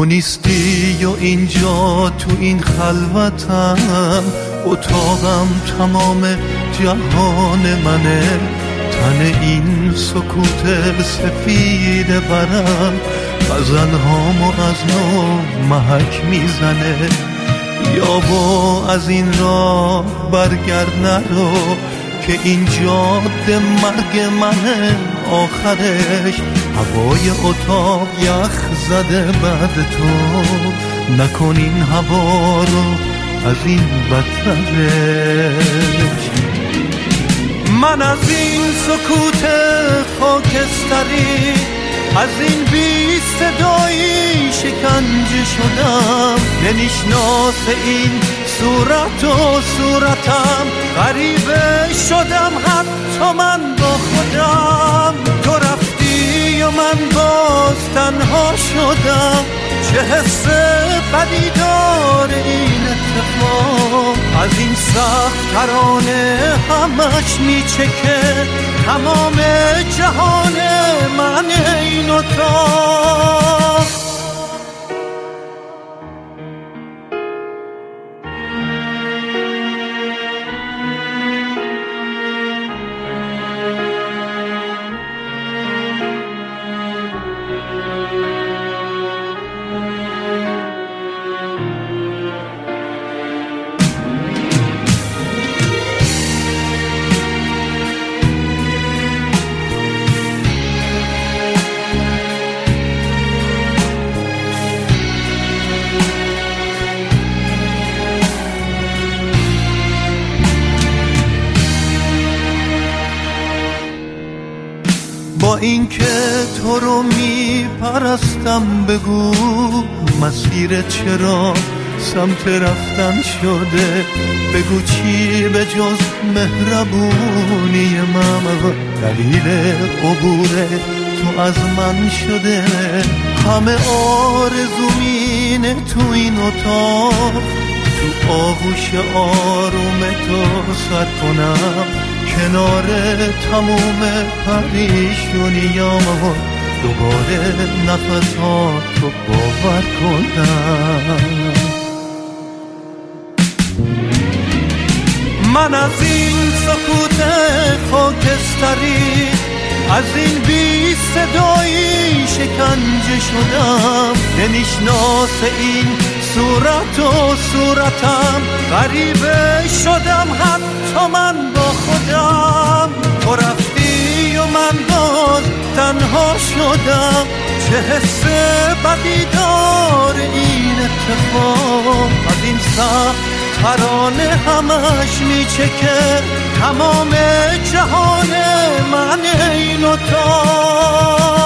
تو نیستی و اینجا تو این خلوتم، اتاقم تمام جهان منه، تن این سکوت سفید برم غزلهامو از نو محک میزنه. یابا از این راه برگرد نرو که این جاده مرگ منه آخرش، هوای اتاق یخ زده بعد تو، نکن این هوا رو از این بدترش. من از این سکوت خاکستری، از این بی صدایی شکنجه شدم، نمیشناس این صورت و صورتم، غریبه شدم حتی من با خودم. تو رفتی و من باز تنها شدم، چه حس بدی داره این اتفاق، از این سخت ترانه همش میچکه تمام جهان من این اتاق. با اینکه تو رو میپرستم بگو مسیر چرا سمت رفتن شده، بگو چی به جز مهربونی من دلیل عبور تو از من شده. همه آرزومینه تو این اتاق، تو آغوش آروم تو سر کنم، کنار تموم پریشونیام دوباره نفساتو باور کنم. من از این سکوت خاکستری، از این بی صدایی شکنجه شدم، نمیشناس این صورت و صورتم، غریبه شدم حتی من با خودم. تو رفتی و من باز تنها شدم، چه حس بدی داره این اتفاق، از این سخت ترانه همش میچکه تمام جهان من این اتاق.